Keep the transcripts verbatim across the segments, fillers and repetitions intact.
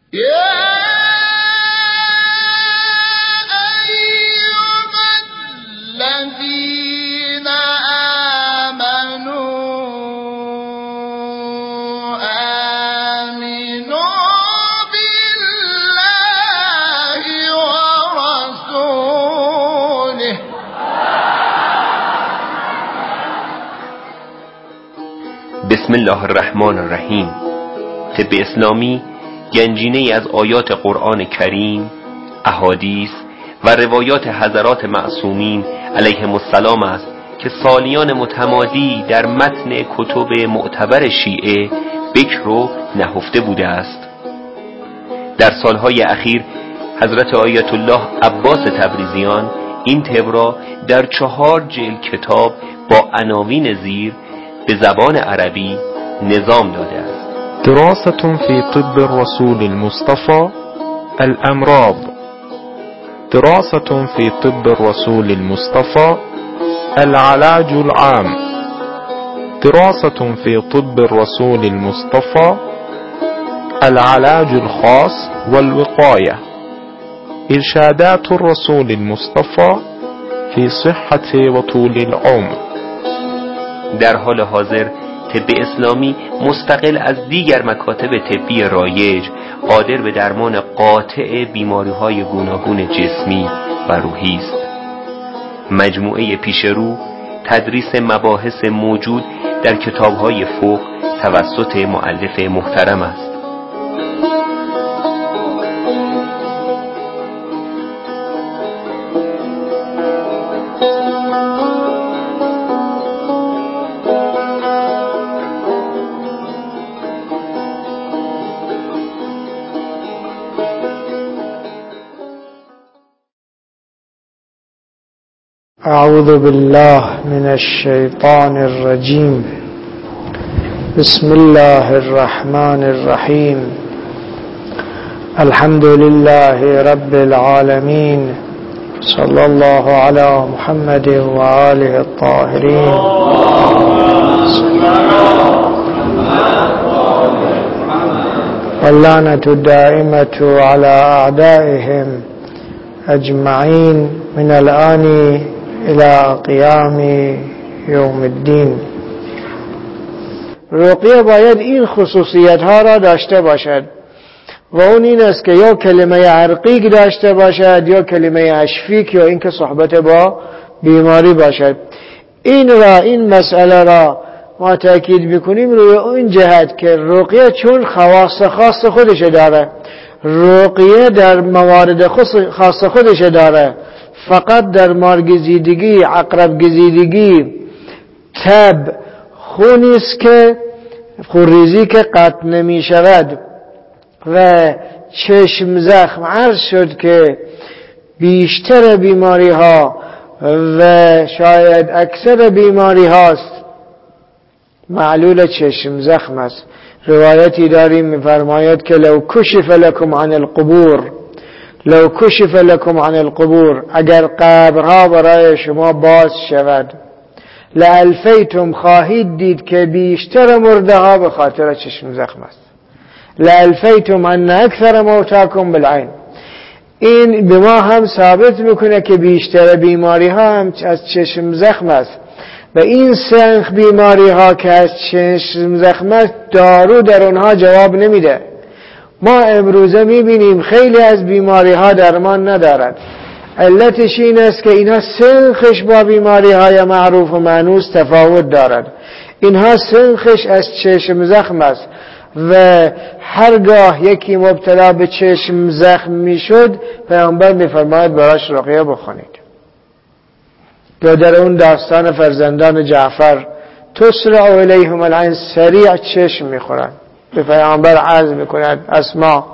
بسم الله الرحمن الرحیم. طب اسلامی گنجینه‌ای از آیات قرآن کریم، احادیث و روایات حضرات معصومین علیهم السلام است که سالیان متمادی در متن کتب معتبر شیعه بکر و نهفته بوده است. در سالهای اخیر حضرت آیت الله عباس تبریزیان این طب را در چهار جلد کتاب با عناوین زیر به زبان عربی نظام داده است. دراسة في طب الرسول المصطفى الأمراض. دراسة في طب الرسول المصطفى العلاج العام. دراسة في طب الرسول المصطفى العلاج الخاص والوقاية. إرشادات الرسول المصطفى في صحة وطول العمر. در حال حاضر طب اسلامی مستقل از دیگر مکاتب طبی رایج قادر به درمان قاطع بیماری‌های گوناگون جسمی و روحی است. مجموعه پیشرو تدریس مباحث موجود در کتاب‌های فقه توسط مؤلف محترم است. أعوذ بالله من الشيطان الرجيم. بسم الله الرحمن الرحيم. الحمد لله رب العالمين. صلى الله على محمد وآله الطاهرين. واللعنة الدائمة على أعدائهم أجمعين من الآن الى قیام یوم الدین. رقیه باید این خصوصیت ها را داشته باشد و اون این است که یا کلمه عرقیق داشته باشد یا کلمه اشفیک یا اینکه صحبت با بیماری باشد. این را این مسئله را ما تاکید میکنیم روی اون جهت که رقیه چون خواص خاص خودش داره، رقیه در موارد خاص خودش داره، فقط در مارگزیدگی، عقرب گزیدگی، تب، خونیست که خونریزی که قطع نمی شود و چشم زخم. عرض شد که بیشتر بیماری ها و شاید اکثر بیماری هاست معلول چشم زخم است. روایتی داریم می‌فرماید که لو کشف لکم عن القبور، لو کشف لکم عن القبور، اگر قبرها برای شما باز شود، لالفیتم، خواهید دید که بیشتر مرده ها به خاطر چشم زخم است. لالفیتم ان اکثر موتاکم بالعین. این به ما هم ثابت میکنه که بیشتر بیماری ها هم از چشم زخم است و این سنخ بیماری ها که از چشم زخم است دارو در اونها جواب نمیده. ما امروزه میبینیم خیلی از بیماری ها درمان ندارد. علتش این است که اینها سنخش با بیماری های معروف و مانوس تفاوت دارد. اینها سنخش از چشم زخم است و هرگاه یکی مبتلا به چشم زخم میشد پیامبر میفرماید براش رقیه بخونید. و در اون داستان فرزندان جعفر تسرع الیهم العین، سریع چشم میخورند. به پیامبر عرض میکند اسما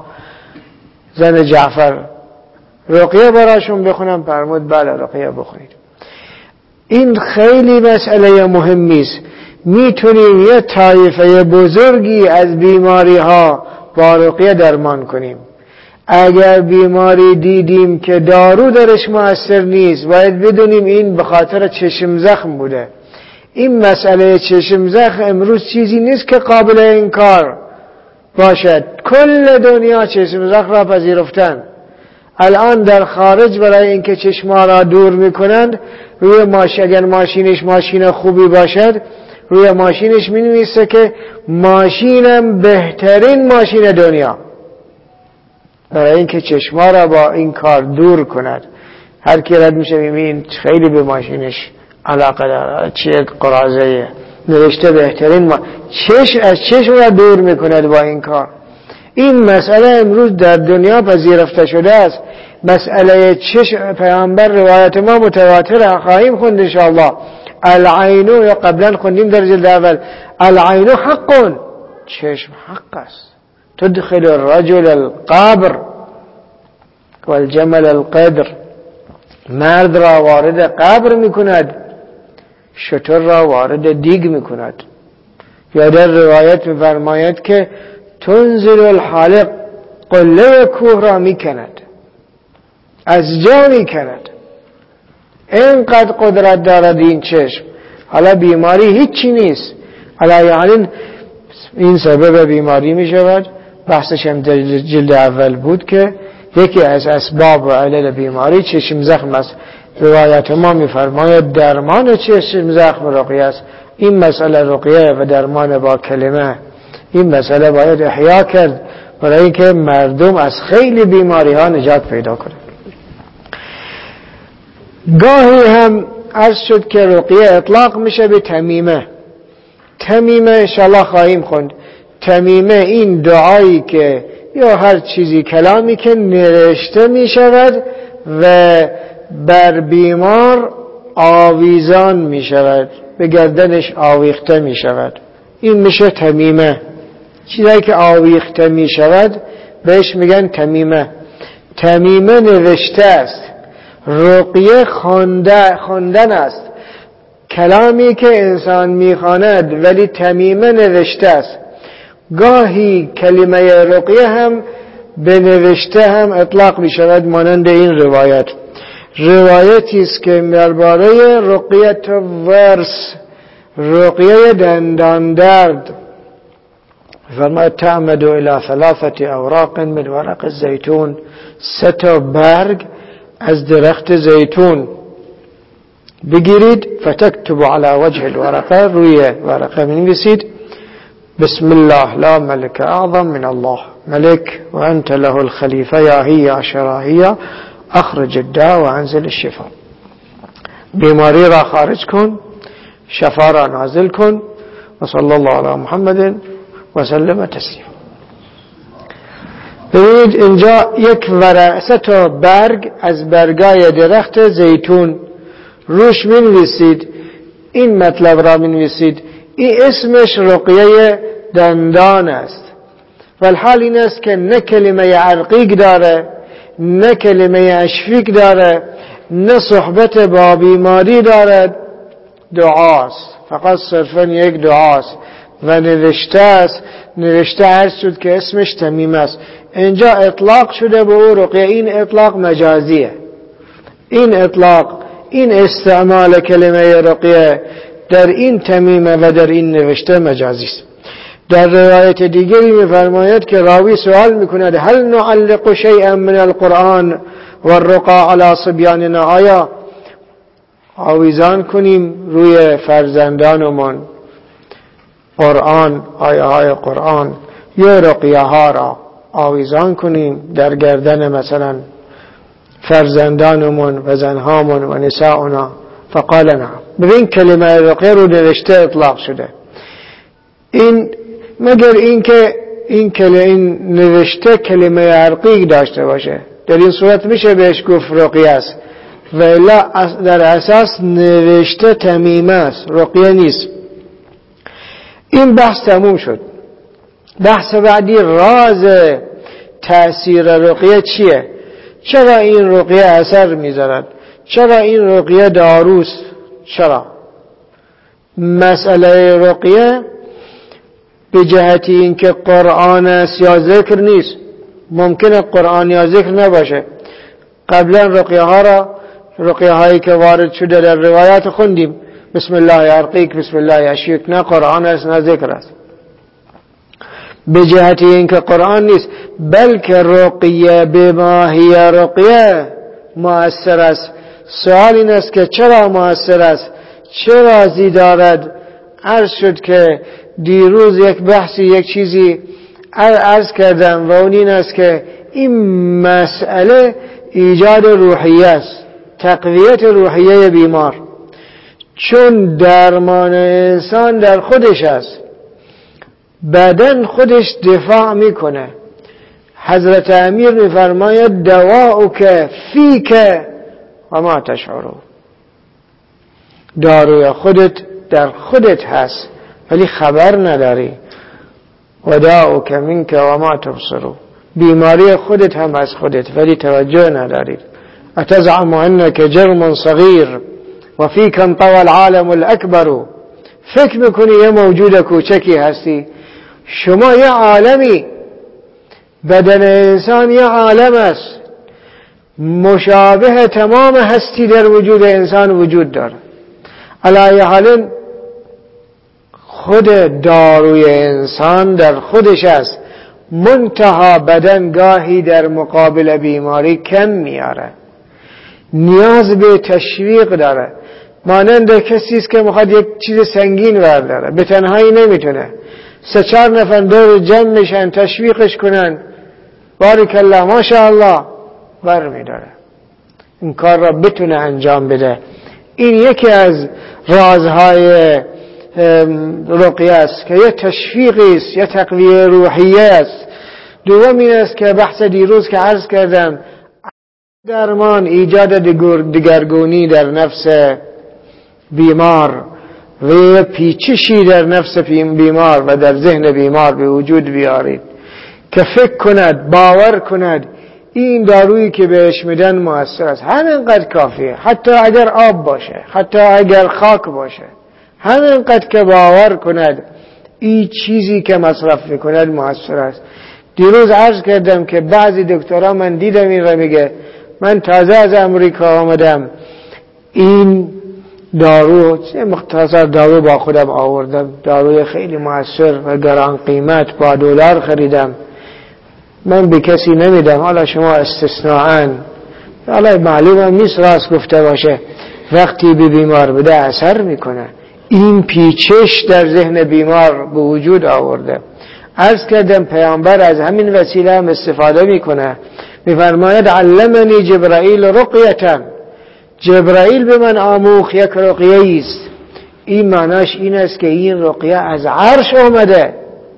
زن جعفر رقیه براشون بخونم؟ فرمود بله رقیه بخونید. این خیلی مسئله مهمی است. میتونیم یه طایفه بزرگی از بیماری ها با رقیه درمان کنیم. اگر بیماری دیدیم که دارو درش مؤثر نیست باید بدونیم این به خاطر چشم زخم بوده. این مسئله چشم زخم امروز چیزی نیست که قابل انکار. باشد. کل دنیا چشم زخم را پذیرفتن. الان در خارج برای اینکه چشما را دور میکنند روی ماشین، اگر ماشینش ماشین خوبی باشد روی ماشینش مینویسه که ماشینم بهترین ماشین دنیا، برای اینکه چشما را با این کار دور کند. هر کی رد میشه میبین خیلی به ماشینش علاقه داره، چه قرازه نوشته بهترین ما... چشم از چشم را دور میکند با این کار. این مسئله امروز در دنیا پذیرفته شده است. مسئله چشم پیامبر روایت ما متواتر خواهیم خوند ان شاء الله. العین، یا قبلا خوندیم در جلد اول، العین حق، چشم حق است. تدخل الرجل القبر والجمل القدر، مرد را وارد قبر میکند، شتر را وارد دیگ میکند. یا در روایت میفرماید که تنزل الحالق، قله کوه را میکند، از جا میکند. اینقدر قدرت دارد این چشم. حالا بیماری هیچی نیست، حالا یعنی این سبب بیماری میشود. بحثش هم در جلد اول بود که یکی از اسباب و علل بیماری چشم زخم است. روایت ما میفرماید درمان چشم زخم رقیه است. این مسئله رقیه و درمان با کلمه، این مسئله باید احیا کرد برای اینکه مردم از خیلی بیماری ها نجات پیدا کنند. گاهی هم عرض شد که رقیه اطلاق میشه به تمیمه. تمیمه انشاءالله خواهیم خوند. تمیمه این دعایی که یا هر چیزی کلامی که نوشته میشود و بر بیمار آویزان میشود، به گردنش آویخته میشود، این میشه تمیمه. چیزایی که آویخته میشود بهش میگن تمیمه. تمیمه نوشته است. رقیه خواندن است، کلامی که انسان میخواند ولی تمیمه نوشته است. گاهی کلمه رقیه هم به نوشته هم اطلاق میشود، مانند این روایت. روایتی است که درباره رقیه ورس، رقیه دندان درد، فرماید تعمد الى ثلاثه اوراق من ورق الزیتون، سه تا برگ از درخت زیتون بگیرید، فتكتب على وجه الورقه، روی ورقه بنویسید بسم الله لا ملك اعظم من الله، ملك وانت له الخلیفه یا هی یا شراهیه، اخرج الداء و انزل الشفاء. بیماری را خارج کن، شفا را نازل کن. و صلی الله علی محمد و سلم تسلیم. ببینید اینجا یک ورقه تا برگ از برگای درخت زیتون، روش می‌نویسید این مطلب را می‌نویسید. این اسمش رقیه دندان است. والحال این است که نه کلمه عرقیق داره، نه کلمه اشفیق داره، نه صحبت با بیماری دارد. دعاست، فقط صرفا یک دعاست و نوشته است. نوشته عرض شد که اسمش تمیم است. اینجا اطلاق شده به او رقیه. این اطلاق مجازیه. این اطلاق، این استعمال کلمه رقیه در این تمیمه و در این نوشته مجازی است. در روایت دیگری می‌فرماید که راوی سوال می‌کند هل نعلق شیئا من القرآن والرقى على صبیاننا، آیا آویزان کنیم روی فرزندانمون قرآن، آیه های قرآن یا رقیه ها را آویزان کنیم در گردن مثلا فرزندانمون و زنهامون و نساؤنا؟ فقال نعم. ببین کلمه رقیه رو نوشته اطلاق شده. این مگر این که این کلمه این نوشته کلمه عرقی داشته باشه، در این صورت میشه بهش گفت رقیه است، ولی در اساس نوشته تمیمه است، رقیه نیست. این بحث تموم شد. بحث بعدی راز تأثیر رقیه چیه؟ چرا این رقیه اثر میذارد؟ چرا این رقیه داروست؟ چرا؟ مسئله رقیه به جهتی اینکه قرآن است یا ذکر نیست. ممکنه قرآن یا ذکر نباشه. قبلا رقیه ها را، رقیه هایی که وارد شده در روایات خوندیم، بسم الله ارقیک، بسم الله اشفیک، نه قرآن است نه ذکر است. به جهت اینکه قرآن نیست، بلکه رقیه به ماهی رقیه مؤثر است. سوال این است که چرا مؤثر است، چه رازی دارد؟ عرض شد که دیروز یک بحثی یک چیزی عرض کردم و اون این است که این مسئله ایجاد روحیه است، تقویت روحیه بیمار، چون درمان انسان در خودش است، بدن خودش دفاع میکنه. حضرت امیر میفرماید دواؤک فیک و ما تشعرون، داروی خودت در خودت هست ولی خبر نداری. و داؤک منک و ما تبصرون، بیماری خودت هم از خودت ولی توجه نداری. اتزعم انک جرم صغیر و فیک انطوى العالم الاکبر، فکر میکنی یه موجود کوچکی هستی، شما یه عالمی، بدن انسان یه عالم است مشابه تمام هستی در وجود انسان وجود داره. علی حال خود داروی انسان در خودش است، منتها بدن گاهی در مقابل بیماری کم میاره، نیاز به تشویق داره. مانند کسی است که میخواد یک چیز سنگین برداره، به تنهایی نمیتونه، سه چهار نفر دور جمع میشن تشویقش کنن، بارک الله ماشاءالله بر میداره، این کار را بتونه انجام بده. این یکی از رازهای رقیه است که یه تشویقی است، یه تقویه روحیه است. دوم این است که بحث دیروز که عرض کردم، درمان ایجاد دگرگونی در نفس بیمار و پیچشی در نفس بیمار و در ذهن بیمار به وجود بیارید که فکر کند، باور کند این دارویی که بهش میدن مؤثر است. همینقدر کافیه، حتی اگر آب باشه، حتی اگر خاک باشه، همینقدر که باور کند این چیزی که مصرف میکند مؤثر است. دیروز عرض کردم که بعضی دکترها، من دیدم این را میگه، من تازه از امریکا آمدم، این دارو مختصر دارو با خودم آوردم، داروی خیلی مؤثر و گران قیمت با دلار خریدم، من به کسی نمیدم، حالا شما استثناءً، حالا معلومه نیست راست گفته باشه، وقتی به بیمار بده اثر میکنه. این پیچش در ذهن بیمار به وجود آورده. عرض کردم پیامبر از همین وسیله هم استفاده میکنه، میفرماید علمنی جبرائیل رقیه، جبرائیل به من آموخت یک رقیه است. این معناش این است که این رقیه از عرش آمده،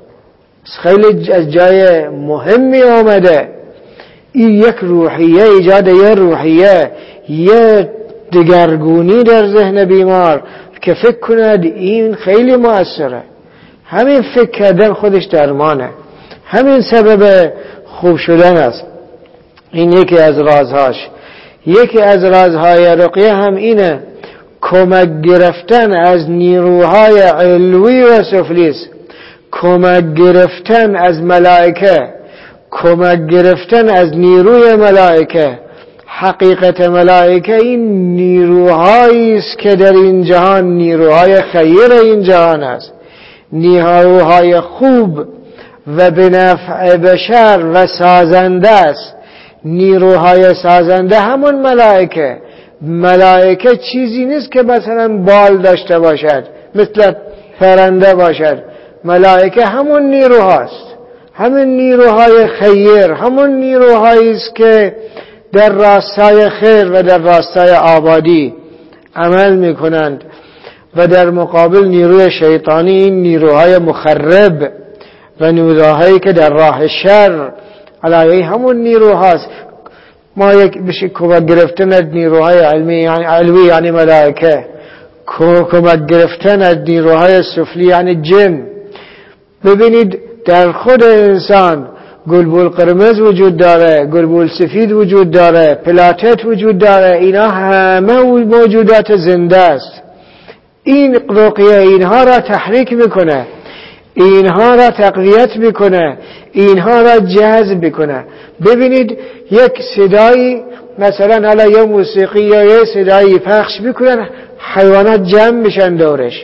خیلی از جای مهمی آمده. این یک روحیه، ایجاد یک روحیه، یک دگرگونی در ذهن بیمار که فکر کند این خیلی مؤثره. همین فکر کردن خودش درمانه، همین سبب خوب شدن است. این یکی از رازهاش. یکی از رازهای رقیه هم اینه، کمک گرفتن از نیروهای علوی و سفلی است. کمک گرفتن از ملائکه، کمک گرفتن از نیروی ملائکه. حقیقت ملائکه این نیروهایی است که در این جهان نیروهای خیر این جهان است، نیروهای خوب و به نفع بشر و سازنده است. نیروهای سازنده همون ملائکه. ملائکه چیزی نیست که مثلا بال داشته باشد، مثل پرنده باشد. ملائکه همون نیروهاست، همون نیروهای خیر، همون نیروهایی است که در راستای خیر و در راستای آبادی عمل میکنند. و در مقابل نیروی شیطانی این نیروهای مخرب و نیروهایی که در راه شر علیه همون نیروهاست. ما یک بشه کمک گرفتن از نیروهای علمی یعنی علوی یعنی ملائکه، کمک گرفتن از نیروهای سفلی یعنی جن. ببینید در خود انسان گلبول قرمز وجود داره، گلبول سفید وجود داره، پلاتت وجود داره، اینا همه موجودات زنده است. این رقیه اینها را تحریک میکنه، اینها را تقویت میکنه، اینها را جذب میکنه. ببینید یک صدایی مثلا حالا یه موسیقی یا یه صدایی پخش میکنن، حیوانات جمع میشن دورش.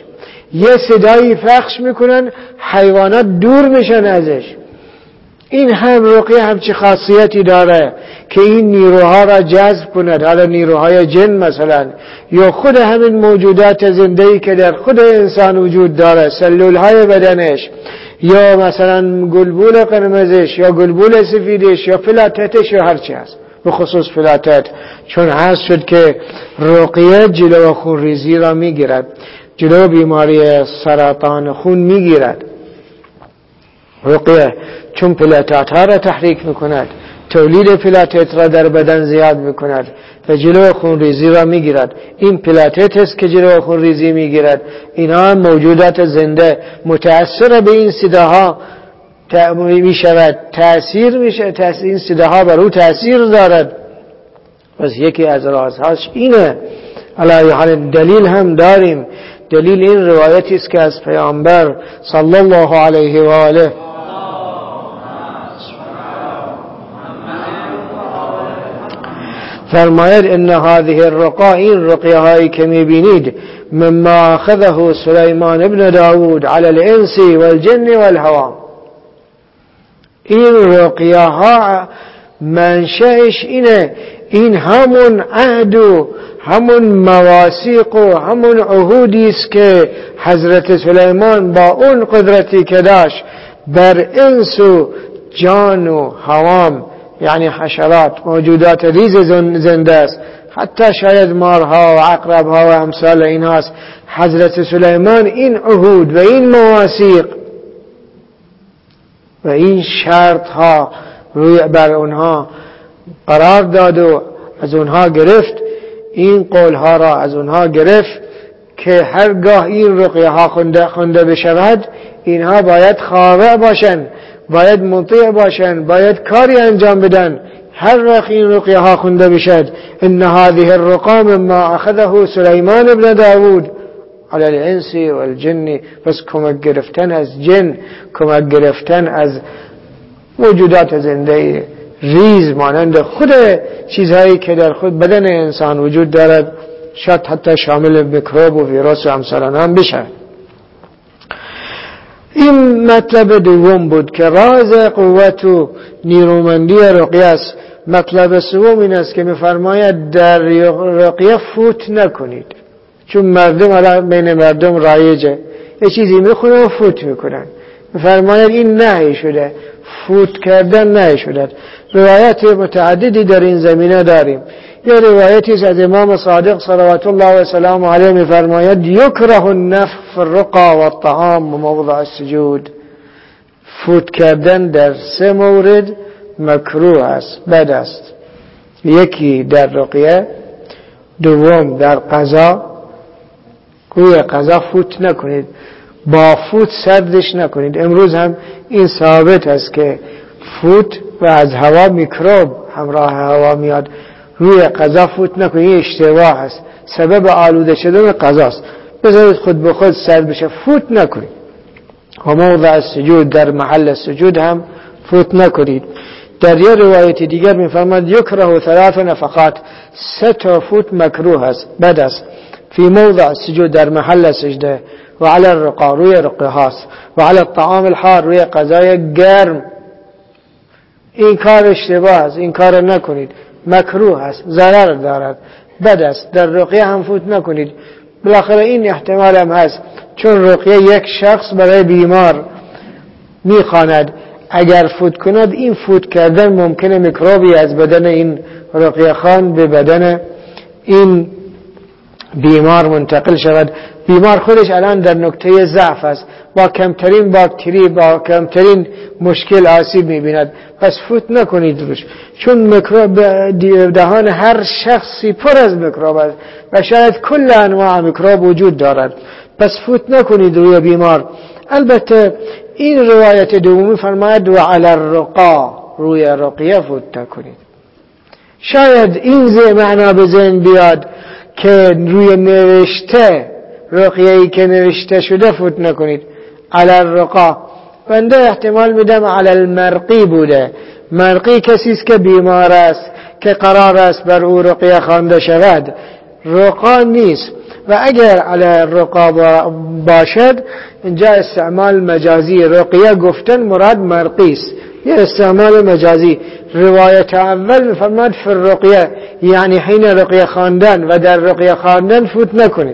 یه صدایی پخش میکنن حیوانات دور میشن ازش. این هم رقیه همچی خاصیتی داره که این نیروها را جذب کند، حالا نیروهای جن مثلا، یا خود همین موجودات زنده‌ای که در خود انسان وجود داره، سلولهای بدنش، یا مثلا گلبول قرمزش یا گلبول سفیدش یا فلاتتش یا هرچی هست، به خصوص فلاتت، چون هست شد که رقیه جلو خونریزی را میگیرد، جلو بیماری سرطان خون میگیرد. رقیه چون پلاتات ها را تحریک میکند، تولید پلاتت را در بدن زیاد میکند و جلو خونریزی را میگیرد. این پلاتت است که جلو خونریزی میگیرد. اینا موجودات زنده متأثر به این صداها میشود، تأثیر میشه، این صداها بر او تأثیر دارد. پس یکی از رازهاش اینه. علی حال دلیل هم داریم. دلیل این روایتی است که از پیامبر صلی الله علیه و آله فرماید ان هذه الرقا، این رقیه هایی که میبینید، مما اخذه سلیمان ابن داود علی الانس والجن والهوام، این رقیه ها منشأش اینه، این همون عهد و همون مواثیق و همون عهودی است که حضرت سلیمان با اون قدرتی که داشت بر انس و جان و هوام، یعنی حشرات، موجودات ریز زنده است، حتی شاید مارها و عقربها و امثال این هاست. حضرت سلیمان این عهود و این مواثیق و این شرط ها روی بر اونها قرار داد و از اونها گرفت، این قول ها را از اونها گرفت که هرگاه این رقیه ها خونده, خونده بشود، اینها باید خاضع باشن، باید مطیع باشن، باید کاری انجام بدن. هر وقت این رقیه ها خونده بشد، ان هذه الرقا مما اخذه سلیمان ابن داود علی الانس والجن، پس کمک گرفتن از جن، کمک گرفتن از موجودات زنده ریز مانند خود چیزهایی که در خود بدن انسان وجود دارد، شاید حتی شامل میکروب و ویروس و امثال هم بشه. این مطلب دوم بود که راز قوت و نیرومندی رقیه است. مطلب سوم این است که می‌فرماید در رقیه فوت نکنید، چون مردم بین مردم رایجه، یه چیزی میخونن و فوت میکنن. می‌فرماید این نهی شده، فوت کردن نهی شده. روایت متعددی در این زمینه داریم. یه روایتی از امام صادق صلوات الله و سلام علیه می‌فرماید یکره النفخ فی الرقا و الطعام و موضع السجود. فوت کردن در سه مورد مکروه است، بد است. یکی در رقیه، دوم در قضا، روی قضا فوت نکنید، با فوت سردش نکنید. امروز هم این ثابت است که فوت و از هوا میکروب همراه هوا میاد، روی قضا فوت نکنید. این اشتباه است، سبب آلوده شدن قضاست. بذارید خود به خود سرد بشه، فوت نکنید. و موضع السجود، در محل سجود هم فوت نکنید. در یه روایت دیگر میفرماید یکره ثلاث نفقات، سه تا فوت مکروه است، بد است. فی موضع سجود، در محل سجده، و علی الرقا، روی رقیه هاست، و علی الطعام الحار، روی غذای گرم. این کار اشتباه است، این کار نکنید، مکروه است، ضرر دارد، بد است. در رقیه هم فوت نکنید. بالاخره این احتمال هم هست، چون رقیه یک شخص برای بیمار میخواند، اگر فوت کند، این فوت کردن ممکنه میکروبی از بدن این رقیه خان به بدن این بیمار منتقل شود. بیمار خودش الان در نقطه ضعف است، با کمترین باکتری، با کمترین مشکل آسیب میبیند. پس فوت نکنید روش، چون میکروب دهان هر شخصی پر از میکروب است و شاید کل انواع میکروب وجود دارد. پس فوت نکنید روی بیمار. البته این روایت دومی فرماید و علی الرقا، روی رقیه فوت نکنید. شاید این زی معنا به ذهن بیاد که روی نوشته، رقیه‌ای که نوشته شده فوت نکنید. علی الرقا، بنده احتمال میدم علی المرقی بوده. مرقی کسی است که بیمار است، که قرار است بر او رقیه خوانده شود. رقا نیست. و اگر علی الرقا باشد اینجا استعمال مجازی، رقیه گفتن مراد مرقی است، یه استعمال مجازی. روایت اول میفرماد فی الرقیه، یعنی حین رقیه خواندن و در رقیه خواندن فوت نکنید.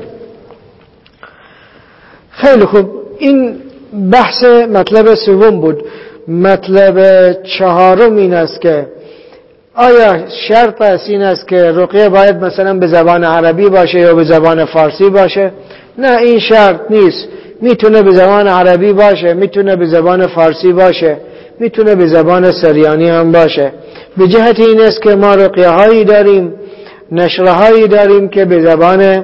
خیلی خوب، این بحث مطلب سوم بود. مطلب چهارم این است که آیا شرط است این است که رقیه باید مثلا به زبان عربی باشه یا به زبان فارسی باشه؟ نه، این شرط نیست. میتونه به زبان عربی باشه، میتونه به زبان فارسی باشه، میتونه به زبان سریانی هم باشه. به جهت این است که ما رقیه هایی داریم، نشره هایی داریم که به زبان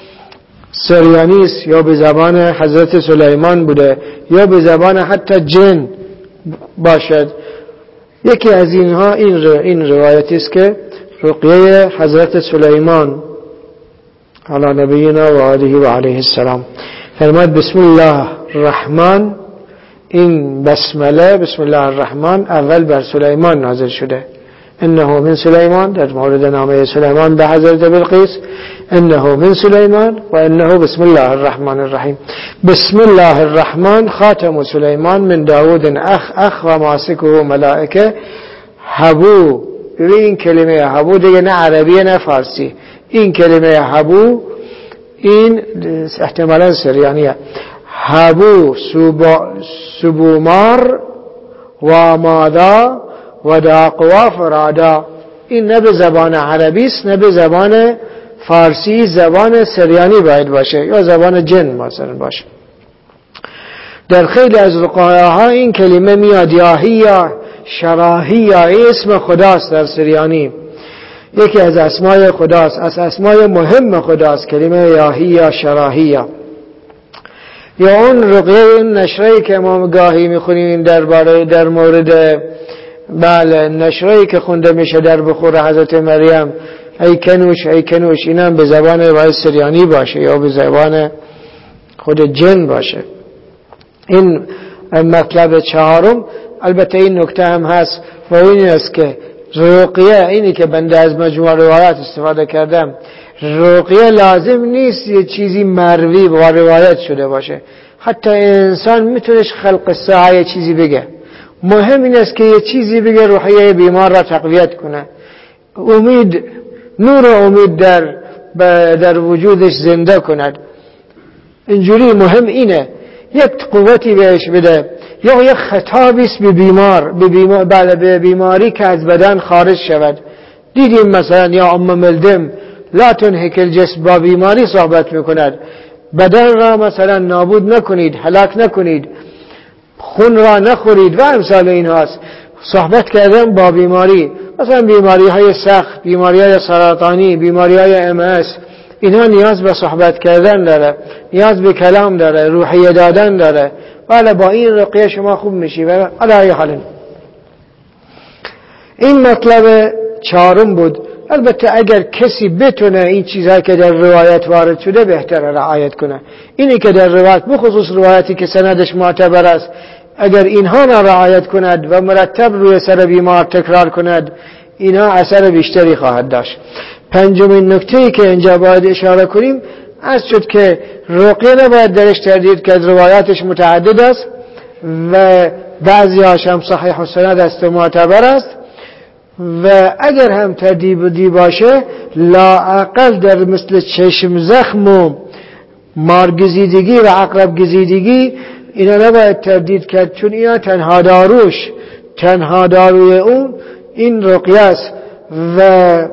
سریانی است یا به زبان حضرت سلیمان بوده یا به زبان حتی جن باشد. یکی از اینها این رو این روایتی است که رقیه حضرت سلیمان علی نبینا و آله و علیه السلام فرماد بسم الله الرحمن، این بسمله بسم الله الرحمن اول بر سلیمان نازل شده. انه من سلیمان، در مورد نامه سلیمان به حضرت بلقیس، انه من سلیمان و انه بسم الله الرحمن الرحیم. بسم الله الرحمن خاتم سلیمان من داود اخ اخ و ماسکه ملائکه حبو. ببین کلمه حبو دیگه نه عربیه نه فارسی. این کلمه حبو این احتمالا سریانیه. حبو سبومار و مادا و داقوا فرادا. این نه به زبان عربی است نه به زبان فارسی، زبان سریانی باید باشه یا زبان جن مثلا باشه. در خیلی از رقایاها این کلمه میاد یاهی یا شراهی یا اسم خداست در سریانی، یکی از اسمای خداست، از اسمای مهم خداست کلمه یاهی یا شراهی. یا اون رقیه این نشرهی که ما گاهی میخونیم درباره در مورد بله نشرهی که خونده میشه در بخور حضرت مریم، ای کنوش ای کنوش، این هم به زبان باید سریانی باشه یا به زبان خود جن باشه. این مطلب چهارم. البته این نکته هم هست و این است که رقیه، اینی که بنده از مجموعه روایات استفاده کردم، رقیه لازم نیست یه چیزی مروی و روایت شده باشه. حتی انسان میتونه خلق ساعه یه چیزی بگه، مهم این است که یه چیزی بگه روحیه بیمار را تقویت کنه، امید، نور امید در در وجودش زنده کند. اینجوری مهم اینه یک قوتی بهش بده یا یک خطابی است به بیمار، به بیمار بله به بیماری که از بدن خارج شود. دیدیم مثلا یا ام ملدم لا تنهک الجسم، با بیماری صحبت میکند، بدن را مثلا نابود نکنید، هلاک نکنید، خون را نخورید و امثال این هاست. صحبت کردن با بیماری، مثلا بیماری های سخت، بیماری های سرطانی، بیماری های ام اس، اینها نیاز به صحبت کردن داره، نیاز به کلام داره، روحیه دادن داره. ولی با این رقیه شما خوب میشی. ولی علی حال این مطلب چهارم بود. البته اگر کسی بتونه این چیزهایی که در روایت وارد شده بهتره رعایت کنه. اینی که در روایت، بخصوص روایتی که سندش معتبر است، اگر اینها را رعایت کند و مرتب روی سر بیمار تکرار کند، اینها اثر بیشتری خواهد داشت. پنجمین نکته‌ای که اینجا باید اشاره کنیم از شد که رقیه نباید درش تردید که روایاتش متعدد است و بعضی هاش هم صحیح و سند است و معتبر است، و اگر هم تردیدی باشه لااقل در مثل چشم زخم و مارگزیدگی و عقرب گزیدگی اینا نباید تردید کرد، چون اینا تنها داروش تنها داروی اون این رقیه است. و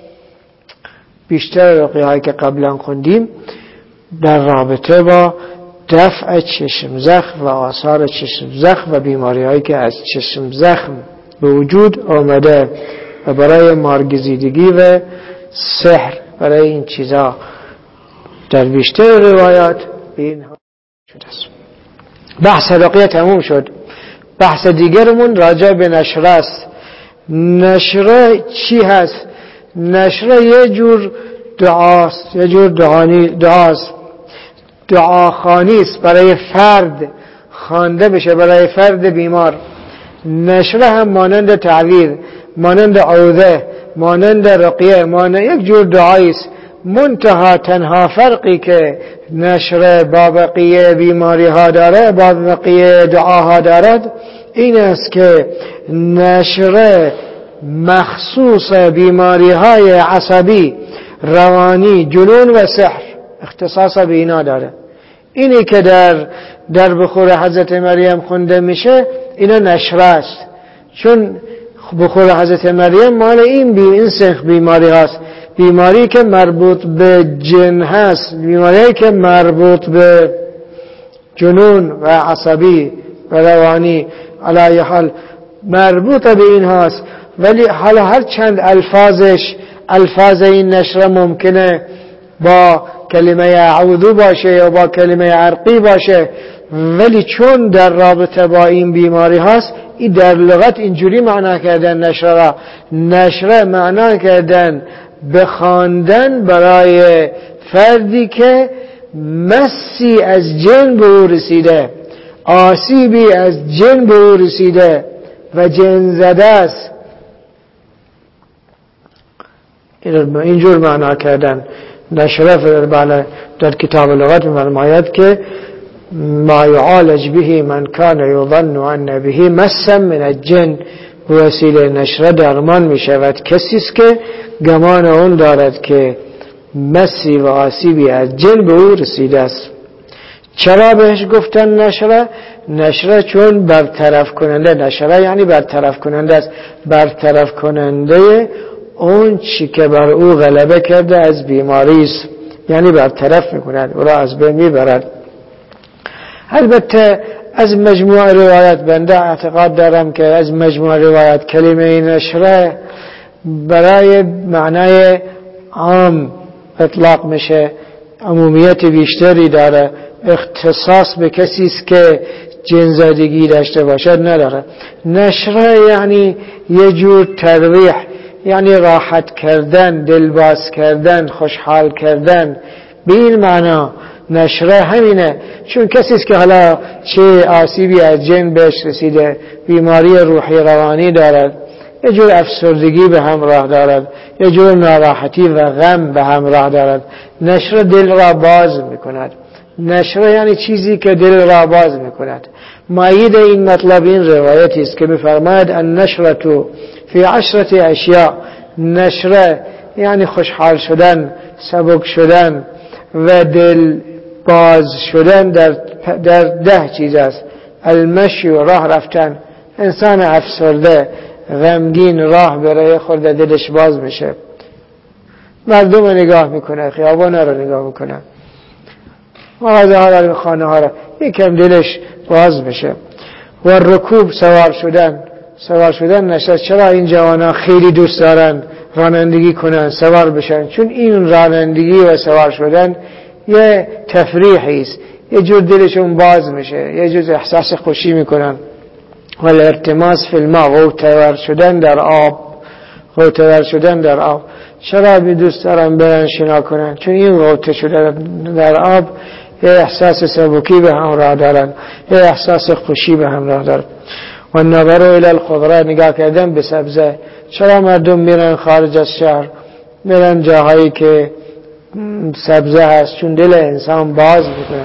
بیشتر رقیه هایی که قبلا خوندیم در رابطه با دفع چشم زخم و آثار چشم زخم و بیماری هایی که از چشم زخم به وجود آمده و برای مارگزیدگی و سحر، برای این چیزا در بیشتر روایات به این ها شده است. بحث رقیه تموم شد. بحث دیگرمون راجع به نشره است. نشره چی هست؟ نشره یه جور دعاست، یه جور دعانی دعاست، دعاخوانی است برای فرد، خوانده بشه برای فرد بیمار. نشره هم مانند تعویذ، مانند عوذه، مانند رقیه، مانند یک جور دعایی است منتها تنها فرقی که نشر با بقیه بیماری ها داره، با بقیه دعاها دارد، این است که نشر مخصوص بیماری های عصبی، روانی، جنون و سحر اختصاص به اینا داره. اینی که در در بخور حضرت مریم خونده میشه اینا نشر است، چون بخور حضرت مریم مال این بی این سنخ بیماری هست، بیماری که مربوط به جن هست، بیماری که مربوط به جنون و عصبی و روانی علی حال مربوط به این هست. ولی حالا هر چند الفاظش الفاظ این نشر ممکنه با کلمه اعوذ باشه یا با کلمه عرقی باشه، ولی چون در رابطه با این بیماری هست، این در لغت اینجوری معنا کردن نشر را. نشر معنا کردن بخواندن برای فردی که مسی از جن به او رسیده، آسیبی از جن به او رسیده و جن زده است. اینجور معنا کردن نشر در کتاب لغت فرماید که ما یعالج به من کان یظن ان به مسا من الجن، وسیله نشر درمان می شود کسی است که گمان اون دارد که مسی و آسیبی از جن به او رسیده است. چرا بهش گفتن نشره؟ نشره چون برطرف کننده، نشره یعنی برطرف کننده است، برطرف کننده اون چی که بر او غلبه کرده از بیماری است، یعنی برطرف میکند، او را از بین میبرد. البته از مجموع روایت بنده اعتقاد دارم که از مجموع روایت کلمه نشره برای معنای عام اطلاق میشه، عمومیت بیشتری داره، اختصاص به کسی است که جنزدگی داشته باشد نداره. نشره یعنی یه جور ترویح، یعنی راحت کردن، دلباز کردن، خوشحال کردن. به این معنا نشره همینه، چون کسی است که حالا چه آسیبی از جن بهش رسیده، بیماری روحی روانی دارد، یه جور افسردگی به همراه دارد، یه جور ناراحتی و غم به همراه دارد، نشره دل را باز میکند. نشره یعنی چیزی که دل را باز میکند. مایید این مطلب این روایتی است که میفرماید النشرة فی عشرة اشیاء، نشره یعنی خوشحال شدن، سبک شدن و دل باز شدن در در ده چیز است. المشی و راه رفتن، انسان افسرده غمگین راه برای خورده دلش باز میشه، مردم رو نگاه میکنه، خیابان رو نگاه میکنه، مغازه ها رو، خانه ها رو، یکم دلش باز میشه. و رکوب سوار شدن، سوار شدن نشه. چرا این جوانا خیلی دوست دارن رانندگی کنن، سوار بشن؟ چون این رانندگی و سوار شدن یه تفریحی است، یه جور دلشون باز میشه، یه جور احساس خوشی میکنن. ولی ارتماس فی الماء، غوطه‌ور شدن در آب، غوطه‌ور شدن در آب. چرا بی دوست دارن برن شنا کنن؟ چون این غوطه شدن در آب یه احساس سبکی به همراه دارن، یه احساس خوشی به همراه دارن. و نظر الی الخضره، نگاه کردن به سبزه. چرا مردم میرن خارج از شهر، میرن جاهایی که سبزه هست؟ چون دل انسان باز میکنه.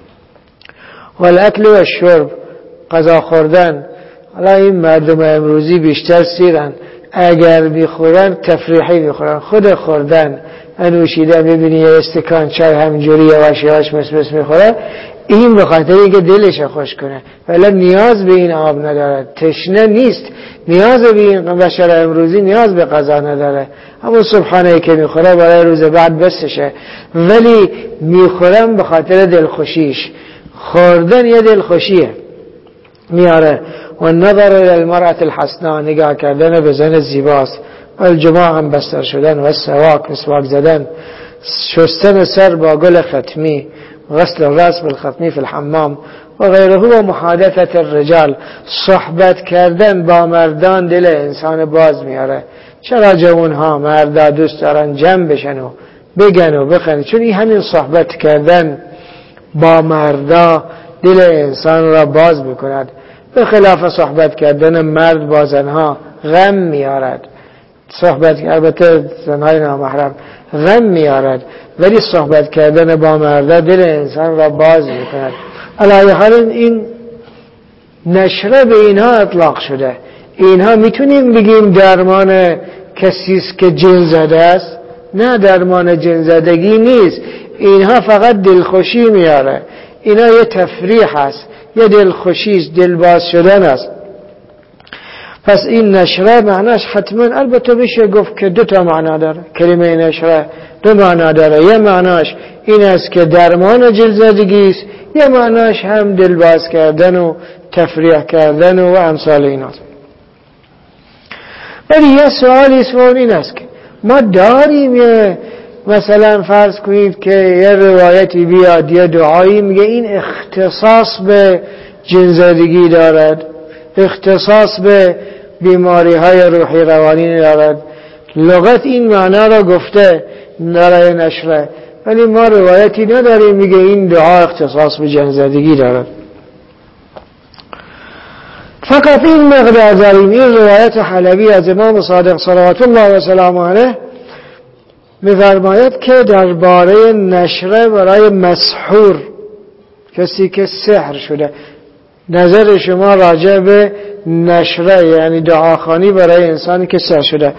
و الاکل و الشرب، غذا خوردن. حالا این مردم امروزی بیشتر سیرن، اگر میخورن تفریحی میخورن، خود خوردن انوشیدن، ببینی یه استکان چای همینجوری یواش یواش مس مس میخوره، این به خاطر اینکه دلش خوش کنه، ولی نیاز به این آب نداره، تشنه نیست، نیاز به این بشر امروزی نیاز به غذا نداره، همون صبحانه که میخوره برای روز بعد بسشه، ولی میخورم به خاطر دلخوشیش. خوردن یه دلخوشیه میاره. و نظر الی المرأة الحسنا، نگاه کردن به زن زیباست. و الجماع، هم بستر شدن. و السواک، مسواک زدن. شستن سر با گل ختمی. غسل الراس بالختمی فی الحمام و غیره. و محادثة الرجال، صحبت کردن با مردان دل انسان باز میاره. چرا جوان ها مردا دوست دارن جمع بشن و بگن و بخن؟ چون این همین صحبت کردن با مردا دل انسان را باز میکند، به خلاف صحبت کردن مرد با زنها غم میارد، صحبت، البته زنهای نامحرم غم میارد، ولی صحبت کردن با مرده دل انسان را باز میکند. علی حال این نشره به اینها اطلاق شده. اینها میتونیم بگیم درمان کسی است که جن زده است؟ نه، درمان جن زدگی نیست. اینها فقط دلخوشی میاره. اینا یه تفریح است، یه دلخوشی است، دلباز شدن است. پس این نشره معناش حتما، البته میشه گفت که دو تا معنا داره. کلمه نشره دو معنا داره. یه معناش این است که درمان جن زدگی است، یه معناش هم دلباز کردن و تفریح کردن و امثال ایناست. ولی یه سوالی است و این است که ما داریم یه مثلا فرض کنید که یه روایتی بیاد یه دعایی میگه این اختصاص به جن زدگی دارد، اختصاص به بیماری های روحی روانی دارد. لغت این معنا را گفته برای نشره، ولی ما روایتی نداریم میگه این دعا اختصاص به جن زدگی دارد. فقط این مقدار داریم. این روایت حلبی از امام صادق صلوات الله و سلامه علیه می‌فرماید که درباره نشره برای مسحور، کسی که سحر شده، نظر شما راجع به نشره یعنی دعاخوانی برای انسانی که سحر شده.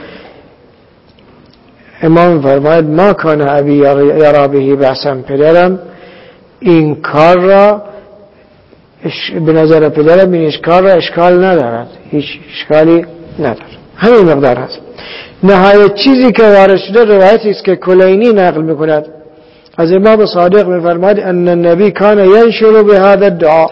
امام فرماید ما کان ابی یرا بهی بأسا، پدرم این کار را به نظر پدرم این اشکال را اشکال ندارد، هیچ اشکالی ندارد. همین مقدار هست. نهایت چیزی که وارد شده روایتی است که کلینی نقل میکند از امام صادق، میفرماید ان النبی کان ینشر بهذا الدعاء،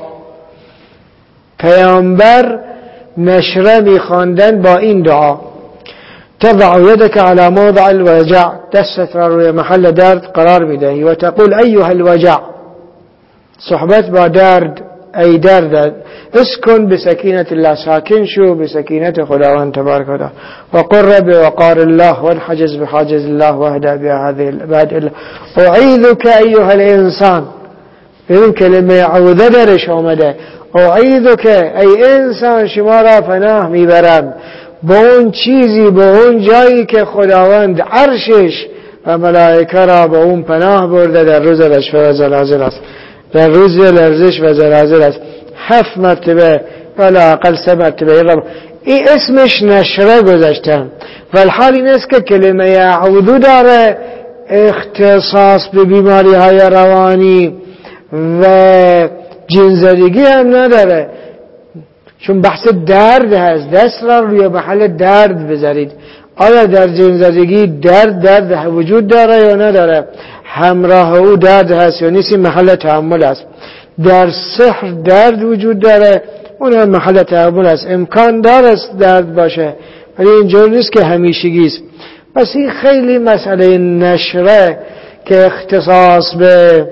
پیامبر نشره میخواندن با این دعا: تضع یدک علی موضع الوجع، دستت را روی محل درد قرار میدهی و تقول ایها الوجع، صحبت با درد، ای درد، اسکن بسکینت الله، ساکن شو بسکینت خداوند تبارک و تعالی، و قر بوقار الله وانحجز بحاجز الله واهدا بهذه الباد، اعیذک ایها الانسان. این کلمه عوذه درش آمده، اعیذک ای انسان، شما را پناه میبرم با اون چیزی، با اون جایی که خداوند عرشش و ملائکه را با اون پناه برده در روز رجفه و زلازل است، در روز لرزش و زلازل است. هفت مرتبه ولا اقل سه مرتبه. این اسمش نشره گذاشتن، والحال این است که کلمه اعوذ داره اختصاص به بیماری های روانی و جنزدگی هم نداره، چون بحث درد هست. دست را روی محل درد بذارید. آیا در جنزدگی درد درد وجود داره یا نداره؟ همراه او درد هست یا نیست؟ محل تأمل است. در سحر درد وجود داره، اون هم محل تأمل است. امکان داره درد باشه، ولی اینجور نیست که همیشگی است. پس این خیلی مسئله نشره که اختصاص به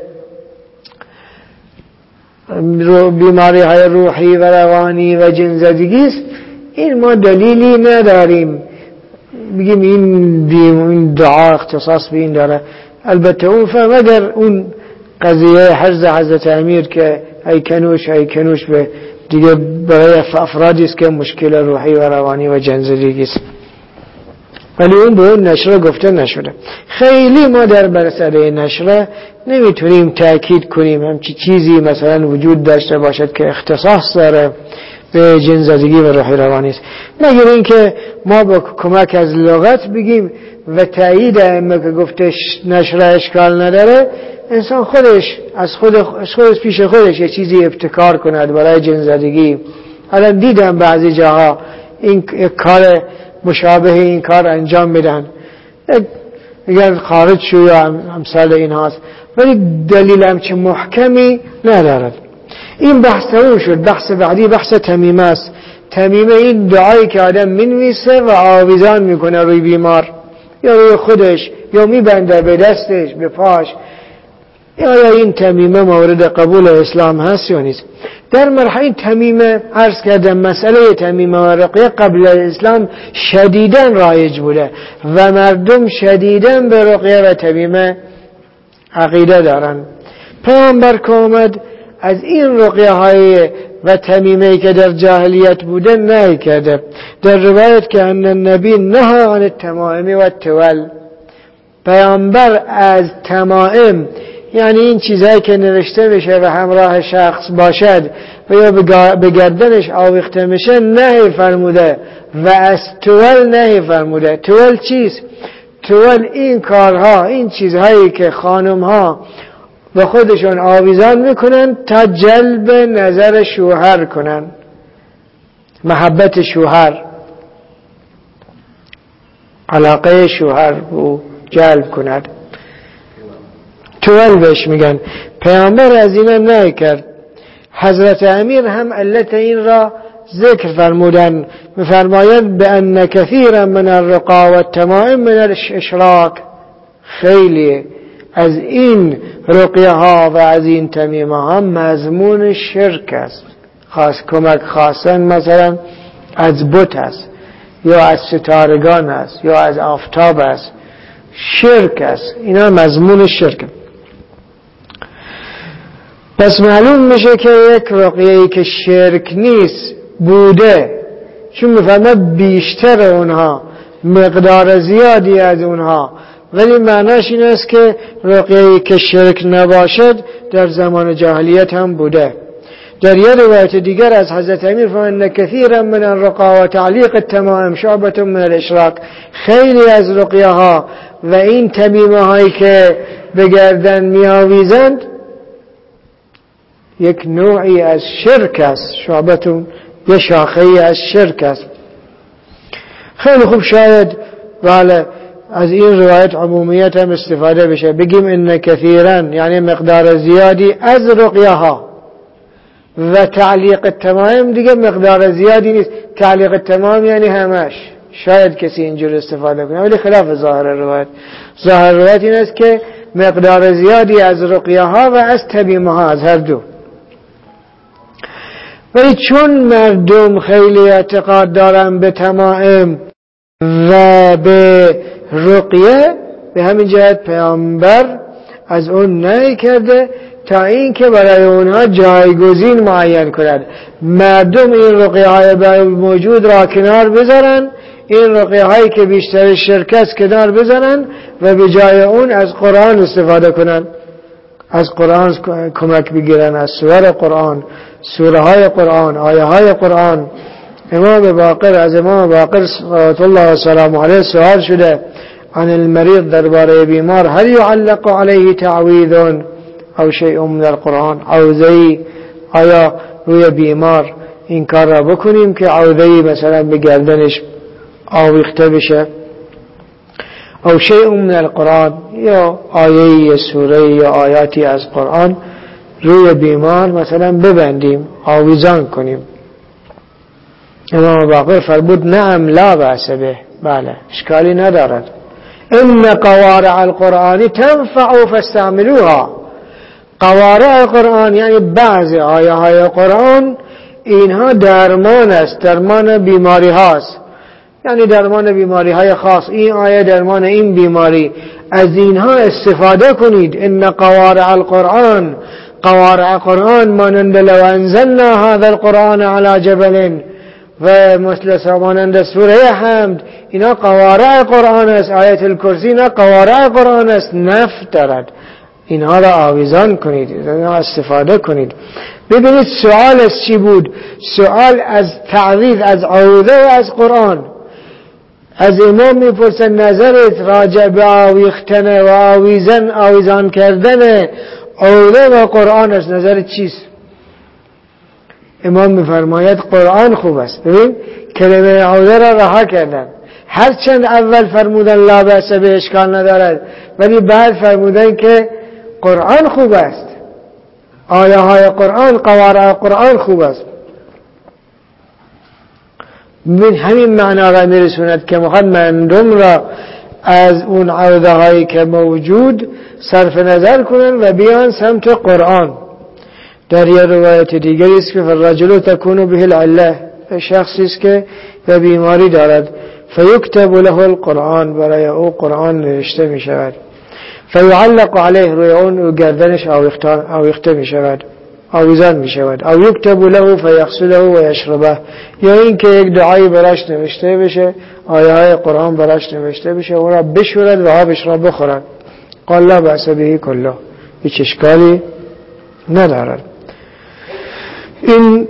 بیماری های روحی و روانی و جنزدگی است، این ما دلیلی نداریم بگیم این دعا اختصاص به این داره. البته اون فهم اگر اون قضیه حرز حضرت امیر که ای کنوش ای کنوش به دیگه برای افرادی است که مشکل روحی و روانی و جنزدگی است، ولی اون به اون نشره گفته نشده. خیلی ما در مسئله نشره نمیتونیم تأکید کنیم همچی چیزی مثلا وجود داشته باشد که اختصاص داره به جنزدگی و روحی روانی است، مگر اینکه ما با کمک از لغت بگیم و تایید ائمه که گفته نشره اشکال نداره، انسان خودش از خود خودش پیش خودش یه چیزی ابتکار کند برای جنزدگی. الان دیدم بعضی جاها این کار مشابه این کار انجام میدن، اگر خارج شو یا امثال این هاست، ولی دلیل همچه محکمی ندارد. این بحث اون شد. بحث بعدی بحث تمیمه است. تمیمه این دعایی که آدم منویسه و آویزان میکنه روی بیمار یا روی خودش یا میبنده به دستش به پاش. یا این تمیمه مورد قبول اسلام هست یا نیست؟ در مرحله تمیمه عرض کردم مسئله تمیمه و رقیه قبل اسلام شدیداً رایج بوده و مردم شدیداً به رقیه و تمیمه عقیده دارن. پیامبر که آمد از این رقیه های و تمیمه‌ای که در جاهلیت بوده نهی کرده. در روایت که ان النبی نهی عن التمائم و التول، پیامبر از تمائم یعنی این چیزهایی که نوشته میشه و همراه شخص باشد و یا به گردنش آویخته میشه نهی فرموده و از تول نهی فرموده. تول چیست؟ تول این کارها، این چیزهایی که خانمها و خودشون آویزان میکنن تا جلب نظر شوهر کنن، محبت شوهر، علاقه شوهر رو جلب کند، تول بهش میگن. پیامبر از اینا نهی کرد. حضرت امیر هم علت این را ذکر فرمودن، میفرماید بأن کثیرا من الرقا و التمائم من الاشراک، خیلی از این رقیه ها و از این تمیمه ها مضمون شرک است. خاص کمک خواستن مثلا از بت است یا از ستارگان است یا از آفتاب است، شرک است. اینا مضمون شرک. پس معلوم میشه که یک رقیه‌ای که شرک نیست بوده، چون میفرماید بیشتر اونها، مقدار زیادی از اونها، ولی معناش این است که رقیه‌ای که شرک نباشد در زمان جاهلیت هم بوده. در یه روایت دیگر از حضرت امیر فرمودند کثیرا من الرقا و تعلیق التمائم شعبة من الاشراک، خیلی از رقیه ها و این تمیمه هایی که به گردن می آویزند یک نوعی از شرک است، شعبتون یه شاخه‌ای از شرک است. خیلی خوب، شاید بله از این روایت عمومیت هم استفاده بشه، بگیم ان کثیرا یعنی مقدار زیادی از رقیه ها، و تعلیق التمائم دیگه مقدار زیادی نیست، تعلیق التمائم یعنی همش. شاید کسی اینجور استفاده کنه، ولی خلاف ظاهر روایت. ظاهر روایت این است که مقدار زیادی از رقیه ها و از تمیمه ها، از هر دو. ولی چون مردم خیلی اعتقاد دارن به تمائم و به رقیه، به همین جهت پیامبر از اون نهی کرده تا این که برای اونها جایگزین معین کند. مردم این رقیه های موجود را کنار بذارن، این رقیه هایی که بیشتر شرک است کنار بذارن و به جای اون از قرآن استفاده کنن، از قرآن کمک بگیرن، از سور قرآن، سوره های قرآن، آیه های قرآن. امام باقر از امام باقر صلوات الله و سلام علیه سوال شده عن المریض، درباره بیمار، هل يعلق علیه تعویذ او شیء من القرآن، عوذه‌ای آیا روی بیمار این کار را بکنیم که عوذه‌ای مثلا به گردنش آویخته بشه، او شیء من القرآن، یا آیه یا سوره یا آیاتی از قرآن روی بیمار مثلا ببندیم، آویزان کنیم. امام باقر فرمود نعم لا بأس به، بله اشکالی ندارد. ان قوارع القرآن تنفع فاستعملوها، قوارع قرآن یعنی بعض آیه های قرآن، اینها درمان است، درمان بیماری هاست، یعنی درمان بیماری های خاص. این آیه درمان این بیماری، از اینها استفاده کنید. ان قوارع القرآن، قوارع قرآن مانند لو انزلنا هذا القرآن على جبل، و مثل مانند سوره حمد، اینا قوارع قرآن است. آیت الکرسی اینا قوارع قرآن است، نفع دارد. اینها را آویزان کنید، اینها استفاده کنید. ببینید سوال از چی بود؟ سوال از تعویذ، از عوذه و از قرآن. از امام میپرسن نظرت راجع به آویختن و آویزن، آویزان کردن عوذه و قرآن است، نظرت چیست؟ امام میفرماید قرآن خوب است. ببین کلمه عوذه را رها کردن، هرچند اول فرمودن لا بأس به، اشکال ندارد، ولی بعد فرمودن که قرآن خوب است، آیه های قرآن، قوارع قرآن خوب است. من همین معنا را میرسوند که مخواد مردم را از اون عوضه هایی که موجود صرف نظر کنن و بیان سمت قرآن. در یه روایت دیگری است که فالرجل تکون به العله، شخصی است که به بیماری دارد، فیکتب له القرآن، برای او قرآن نوشته می شود، فیعلق علیه، روی اون گردنش آویخته می شود. آویزان می شود. او یکتب له فیغسله و یشربه، یا این که یک دعایی براش نوشته بشه، آیه های قرآن براش نوشته بشه، او را بشورد و آبش را بخورد. قال لا بأس به کله، هیچ اشکالی ندارد. این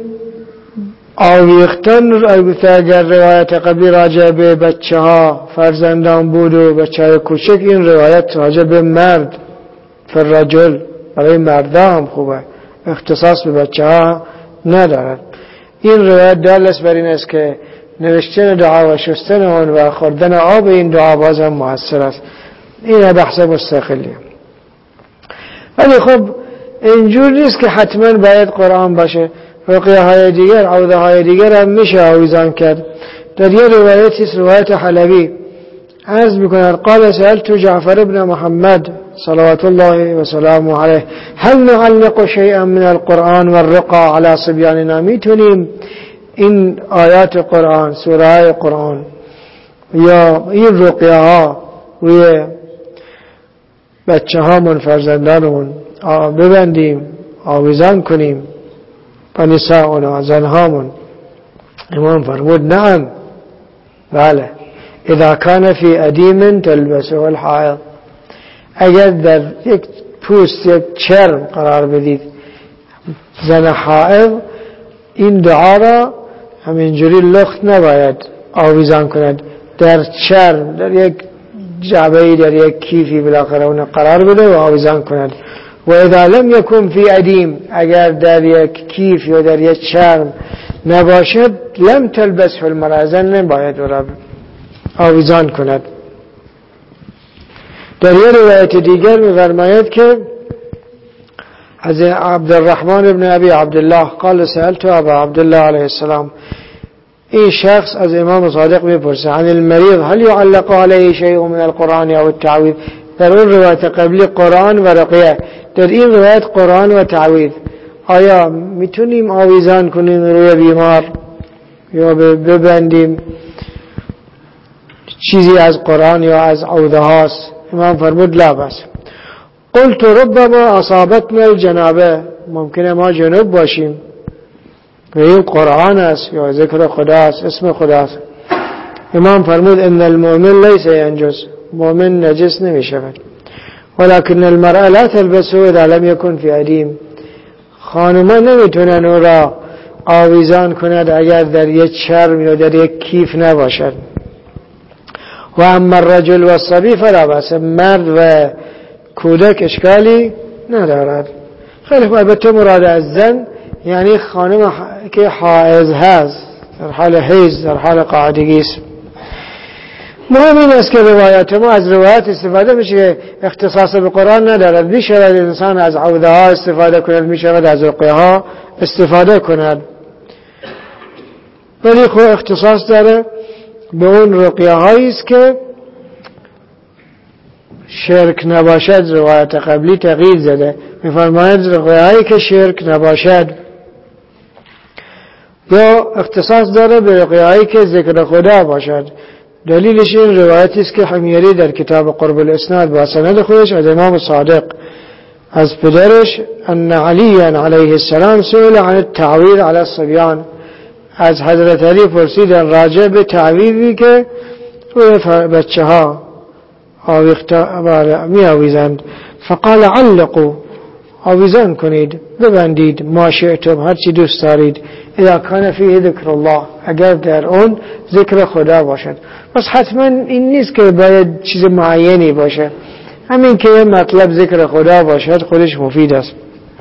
آویختن البته اگر روایت قبلی راجع به بچه ها فرزندان بود و بچه های کوچک، این روایت راجع به مرد فرجل برای مردا هم خوبه، اختصاص به بچه ها ندارد. این روایت دال است بر این است که نوشتن دعا و شستن آن و خوردن آب این دعا باز هم مؤثر است. این بحث مستقلیه. ولی خب اینجور نیست که حتما باید قرآن باشه. رقیه های دیگر، عوضه های دیگر هم میشه آویزان کرد. در یه روایتی است، روایت حلبی، عرض میکنند قال سألت جعفر ابن محمد صلوات الله و سلامه علیه هل نعلق شيئا من القرآن والرقى على صبياننا، میتونیم این آیات قرآن، سوره های قرآن یا این رقیه ها روی بچه هامون فرزندانمون ببندیم، آویزان کنیم و نساؤنا زنهامون؟ امام فرمود نعم، بله، اذا كان في ادیم تلبسه الحائض، اگر در یک پوست یک چرم قرار بدید زن حائض، این دعا را همینجوری لخت نباید آویزان کند، در چرم، در یک جعبه‌ای، در یک کیفی بالاخره اون قرار بده و آویزان کند. و اذا لم يكن في ادیم، اگر در یک کیف یا در یک چرم نباشد، لم تلبسه المرأة، زن نباید او را آویزان کند. در یه روایت دیگر می‌فرماید که از عبد الرحمن ابن ابی عبدالله قال سألت ابا عبدالله علیه السلام، این شخص از امام صادق میپرسه عن المریض هل يعلق علیه شیء من القرآن او التعویذ. در اون روایت قبلی قرآن و رقیه، در این روایت قرآن و تعویذ. آیا میتونیم آویزان کنیم روی بیمار یا ببندیم چیزی از قرآن یا از عوضه هاست؟ امام فرمود لا بس. قلت ربما اصابتنا الجنابه، ممکنه ما جنوب باشیم و این قرآن است یا ذکر خداست، اسم خداست. امام فرمود ان المؤمن لیس ینجس، مؤمن نجس نمی شود، ولكن المرأة لا تلبسه اذا لم يكن في ادیم، خانمان نمیتونن او را آویزان کند اگر در یک چرم یا در یک کیف نباشد. و اما الرجل و الصبی فلا بأس، مرد و کودک اشکالی ندارد. خیلی خوب. البته مراد از زن یعنی خانم که حائض هست، در حال حیض، در حال قاعدگی است. مهم این است که روایت ما از روایت استفاده میشه که اختصاص به قرآن ندارد. میشود انسان از عوضه ها استفاده کند، میشود از رقیه ها استفاده کند، ولی خب اختصاص داره به اون رقیه هایی است که شرک نباشد. روایت قبلی تغییر زده، میفرماید رقیه هایی که شرک نباشد. یا اختصاص داره به رقیه هایی که ذکر خدا باشد. دلیلش این روایتی است که حمیری در کتاب قرب الاسناد با سند خودش از امام صادق از پدرش ان علی علیه السلام سئل عن التعویذ علی الصبیان، از حضرت علی پرسیدن راجع به تعویذی که روی بچه ها می آویزند. فقال علقوا، آویزان کنید، ببندید، ما شئتم، هر چی دوست دارید، اذا کان فیه ذکر الله، اگر در اون ذکر خدا باشد. پس حتما این نیست که باید چیز معینی باشه، همین که مطلب ذکر خدا باشد خودش مفید است.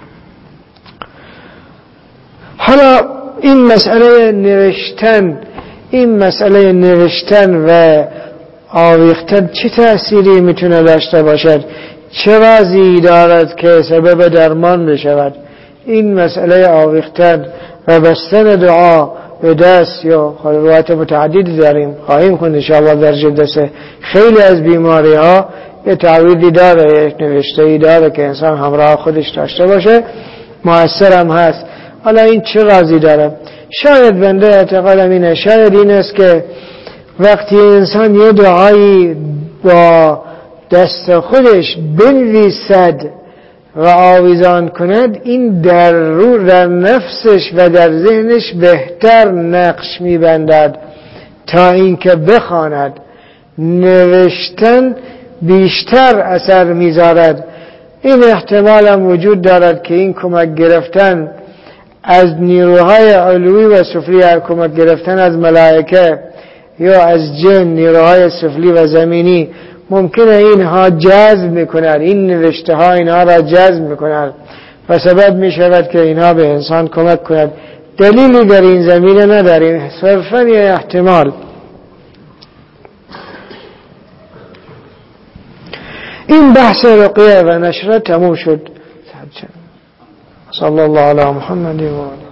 حالا این مسئله نوشتن این مسئله نوشتن و آویختن چه تأثیری میتونه داشته باشد؟ چه وضعی دارد که سبب درمان بشود؟ این مسئله آویختن و بستن دعا به دست، یا روایت متعددی داریم، خواهیم خوند ان شاء الله در جلسه. خیلی از بیماری ها یه تعویضی داره، یک نوشته‌ای داره که انسان همراه خودش داشته باشه، مؤثر هم هست. حالا این چه رازی داره؟ شاید بنده اعتقادم اینه، شاید این است که وقتی انسان یه دعایی با دست خودش بنویسد و آویزان کند، این در رو در نفسش و در ذهنش بهتر نقش میبندد تا اینکه بخواند. نوشتن بیشتر اثر میذارد. این احتمال هم وجود دارد که این کمک گرفتن از نیروهای علوی و سفلی، کمک گرفتن از ملائکه یا از جن، نیروهای سفلی و زمینی، ممکنه اینها جذب میکنند، این نوشته ها اینها را جذب میکنند و سبب میشود که اینها به انسان کمک کنند. دلیلی در این زمینه نداریم، صرفاً یه احتمال. این بحث رقیه و نشره تموم شد. صلی الله علی محمد و آله.